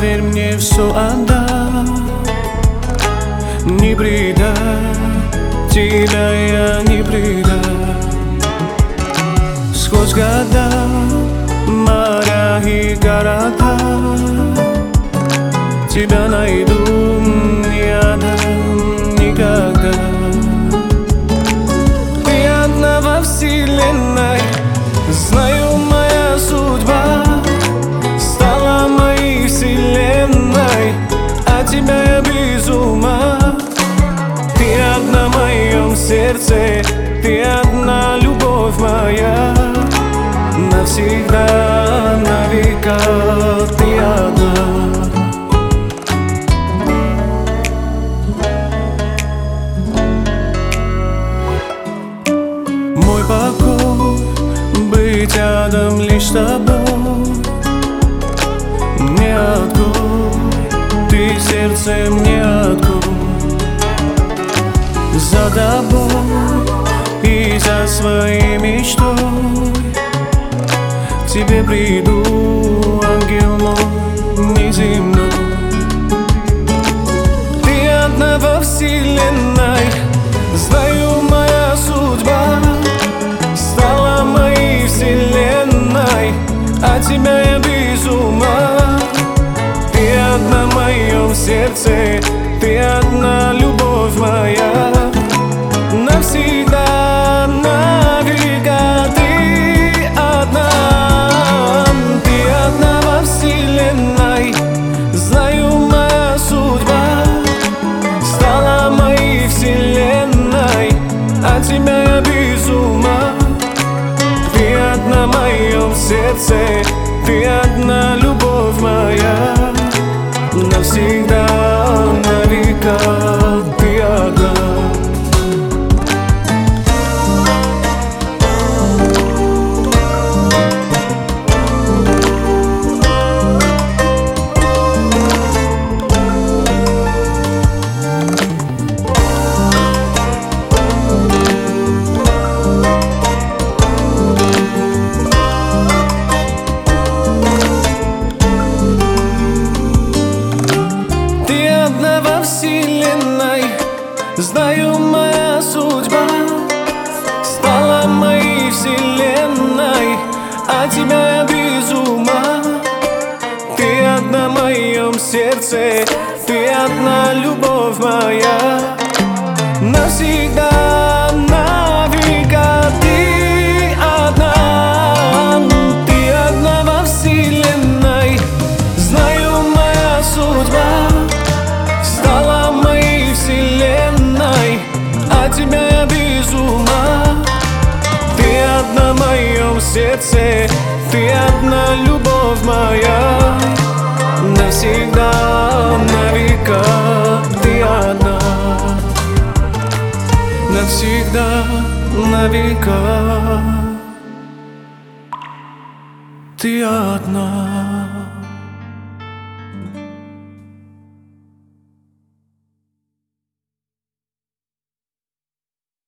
Поверь мне, все отдам. Не предам, тебя я не предам. Сквозь года, моря и города тебя найду, не отдам никогда. Ты одна во вселенной, знаю, моя судьба стала моей вселенной, а тебя я без ума. Ты одна в моем сердце, ты одна любовь моя. Навсегда, на века ты одна. Мой покой быть рядом лишь с тобой. Не открой, ты сердце мне открой. За тобой и за своей мечтой к тебе приду, ангел мой неземной. Ты одна во вселенной, знаю, моя судьба стала моей вселенной, а тебя я без ума. Ты одна в моем сердце, ты одна любовь моя. Навсегда, навека ты одна. Ты одна во вселенной, знаю, моя судьба стала моей вселенной, а тебя я без ума. Ты одна в моем сердце, ты одна любовь моя. Навсегда, навека ты одна. Во вселенной, знаю, моя судьба стала моей вселенной, а тебя я без ума. Ты одна в моем сердце, ты одна любовь моя. Навсегда, навека ты одна. Ты одна во вселенной, знаю, моя судьба стала моей вселенной, а тебя я без ума. Ты одна в моем сердце, ты одна любовь моя. Навсегда, навека ты одна. Навсегда, навека ты одна.